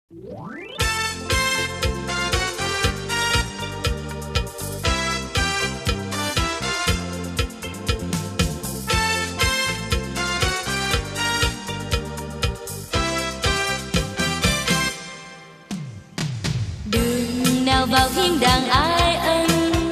Đường nào vào thiên đàng ai ân,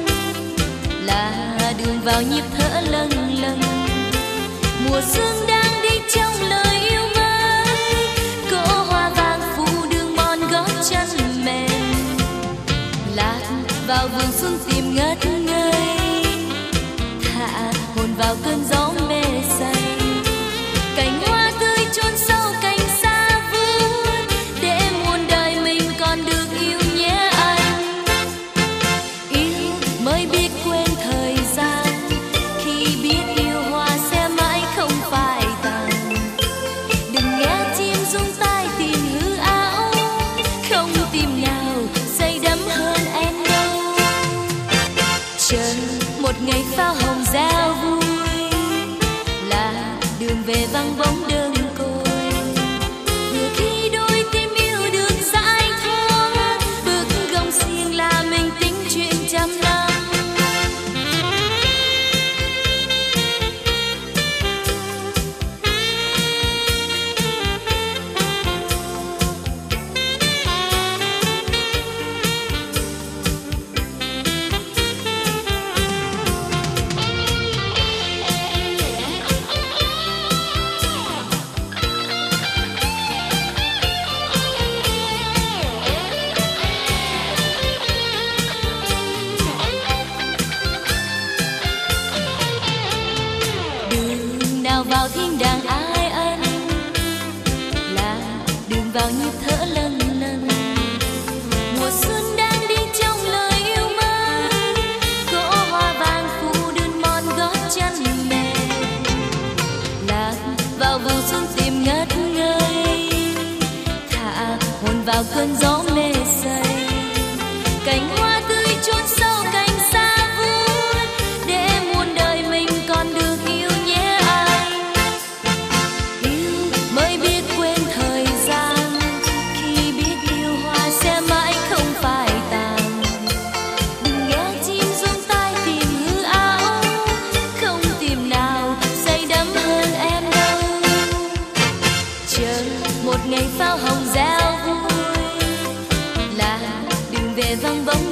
là đường vào nhịp thở lâng lâng. Mùa xuân đang đi trong lời yêu mới, cỗ hoa vàng phủ đường mòn gót chân mềm. Lạc vào vườn xuân tìm ngất ngây, thả hồn vào cơn gió mê say. Cành hoa tươi chôn sâu cành xa vút, để muôn đời mình còn được yêu nhé anh. Yêu mới biết quên thời gian, khi biết yêu hoa sẽ mãi không phai tàn. Đừng nghe chim rung tai tìm hư ảo, không tìm nào say đắm hơn em đâu. Chờ một ngày pháo hồng giao vui, là đường về vắng bóng đơn côi. Vừa khi đôi tim yêu được giải thoát, bước gông xiềng là mình tính chuyện trăm năm. Đường nào vào thiên đàng ai ân, là đường vào nhịp thở lâng lâng. Mùa xuân đang đi trong lời yêu mới, cỗ hoa vàng phủ đường mòn gót chân mềm. Lạc vào vườn xuân tìm ngất ngây, thả hồn vào cơn gió mê say. Cành hoa tươi chôn sâu cành xa vút, để muôn đời mình còn được yêu nhé anh. Yêu mới biết quên thời gian, khi biết yêu hoa sẽ mãi không phai tàn. Đừng nghe chim rung tai tìm hư ảo, không tìm nào say đắm hơn em đâu. Chờ một ngày pháo hồng giao vui, là đường về vắng bóng